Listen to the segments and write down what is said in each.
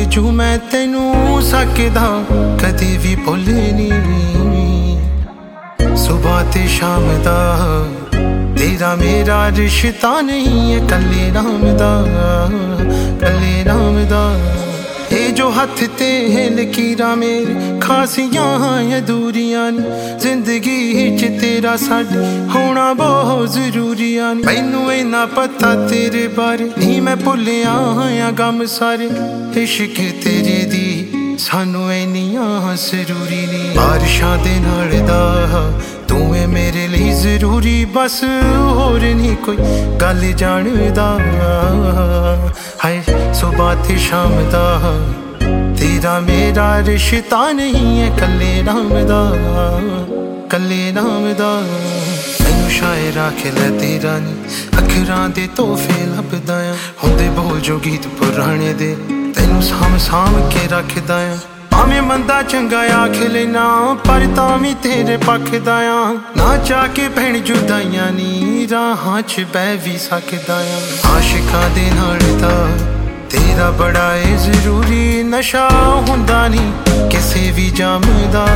जू मैं तेनू सकदा कदी भी भुल नहीं। सुबह ते शाम दा तेरा मेरा रिश्ता नहीं है कल्ले नाम दा, कल्ले नाम दा। ये जो हथ ते लकीरां मेरे खासियां अधूरियां नी, जिंदगी च तेरा साडा होना बहुत जरूरी आ। मैनू इन्ना पता तेरे बारे नहीं मैं भुलिया हां गम सारे। इश्क तेरे दी सानू इन्नियां जरूरी नी। बारिशां दे नाल दा तू है मेरे लिए जरूरी, बस होर नहीं कोई गल जानदा। हाय सुबह ते शाम दा तेरा मेरा रिश्ता नहीं है कल्ले नाम दा, कल्ले नाम दा। मैनू शायर आखे लै तेरा नी अखरां दे तोहफे लभदा आ। हुंदे बोल जो गीत पुराने दे तैनू साम साम के रखदा आ। भावें मंदा चंगा आख लेना पर तां भी तेरे पखदा आ। ना चाह के भैन जुदाइयां नी राहां च बह भी सकदा आ। आशिकां दे नाल दा तेरा बड़ा है जरूरी, नशा हुंदा नी किसे भी जाम दा।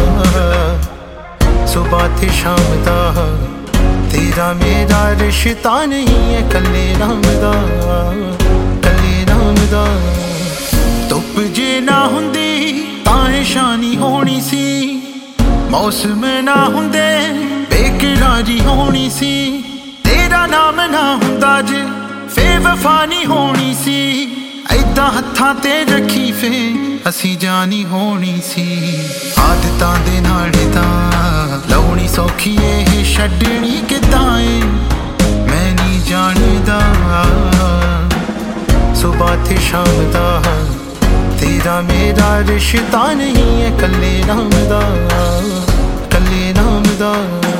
सुबह ते शाम दा तेरा मेरा रिश्ता नहीं है कल्ले नाम दा, कल्ले नाम दा। धुप जे ना हुंदी तां शानी होनी सी, मौसम ना हुंदे बेकरारी होनी सी। तेरा नाम ना हुंदा जे बेवफा नहीं होनी सी। ऐदां हत्थां ते रखी फे असी जानी होनी सी। आदतां दे नाल तां लाउणी सौखी ए छड्डणी किदां ए मैं नहीं जानदा। सुबह ते शाम दा तेरा मेरा रिश्ता नहीं है कल्ले नाम दा, कल्ले नाम दा।